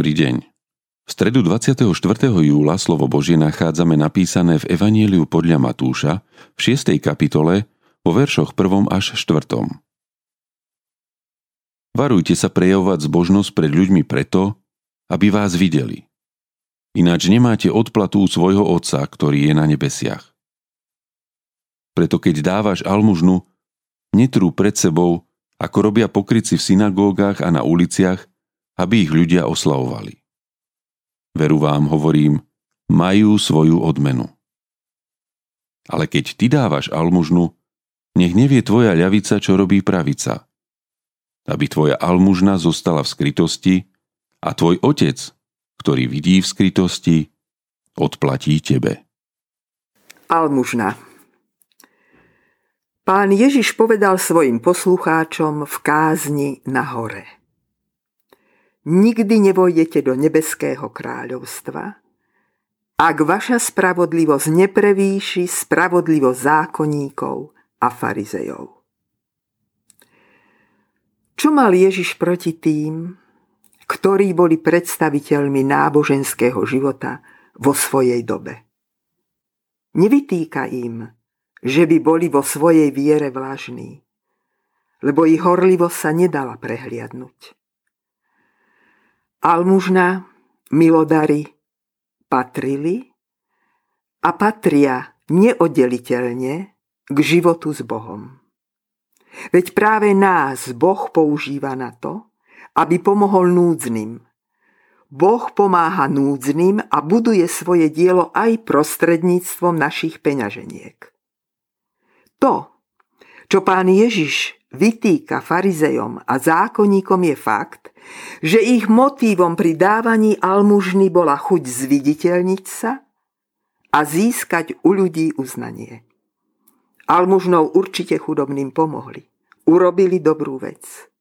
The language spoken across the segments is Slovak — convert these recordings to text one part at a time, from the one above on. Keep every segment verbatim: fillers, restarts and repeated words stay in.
Dobrý deň. V stredu dvadsiateho štvrtého júla slovo Božie nachádzame napísané v Evanjeliu podľa Matúša v šiestej kapitole vo veršoch prvom až štvrtom. Varujte sa prejavovať zbožnosť pred ľuďmi preto, aby vás videli. Ináč nemáte odplatu u svojho Otca, ktorý je na nebesiach. Preto keď dávaš almužnu, netrú pred sebou, ako robia pokrytci v synagógach a na uliciach, aby ich ľudia oslavovali. Veru vám hovorím, majú svoju odmenu. Ale keď ty dávaš almužnu, nech nevie tvoja ľavica, čo robí pravica, aby tvoja almužna zostala v skrytosti a tvoj Otec, ktorý vidí v skrytosti, odplatí tebe. Almužna. Pán Ježiš povedal svojim poslucháčom v kázni na hore: Nikdy nevojdete do nebeského kráľovstva, ak vaša spravodlivosť neprevýši spravodlivosť zákonníkov a farizejov. Čo mal Ježiš proti tým, ktorí boli predstaviteľmi náboženského života vo svojej dobe? Nevytýka im, že by boli vo svojej viere vlažní, lebo ich horlivosť sa nedala prehliadnuť. Almužna, milodary patrili a patria neoddeliteľne k životu s Bohom. Veď práve nás Boh používa na to, aby pomohol núdznym. Boh pomáha núdznym a buduje svoje dielo aj prostredníctvom našich peňaženiek. To, čo Pán Ježiš vytýka farizejom a zákonníkom, je fakt, že ich motívom pri dávaní almužny bola chuť zviditeľniť sa a získať u ľudí uznanie. Almužnou určite chudobným pomohli. Urobili dobrú vec.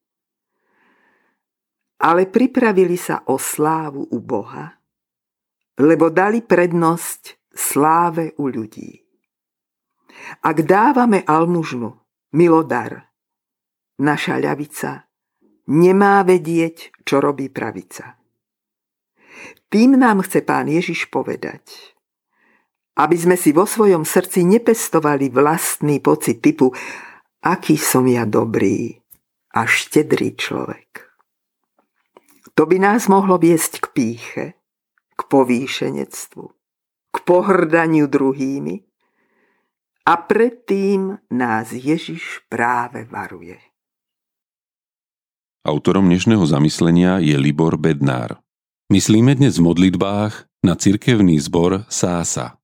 Ale pripravili sa o slávu u Boha, lebo dali prednosť sláve u ľudí. Ak dávame almužnu, milodar, naša ľavica nemá vedieť, čo robí pravica. Tým nám chce Pán Ježiš povedať, aby sme si vo svojom srdci nepestovali vlastný pocit typu aký som ja dobrý a štedrý človek. To by nás mohlo viesť k pýche, k povýšenectvu, k pohrdaniu druhými, a predtým nás Ježiš práve varuje. Autorom dnešného zamyslenia je Libor Bednár. Myslíme dnes v modlitbách na cirkevný zbor Sása.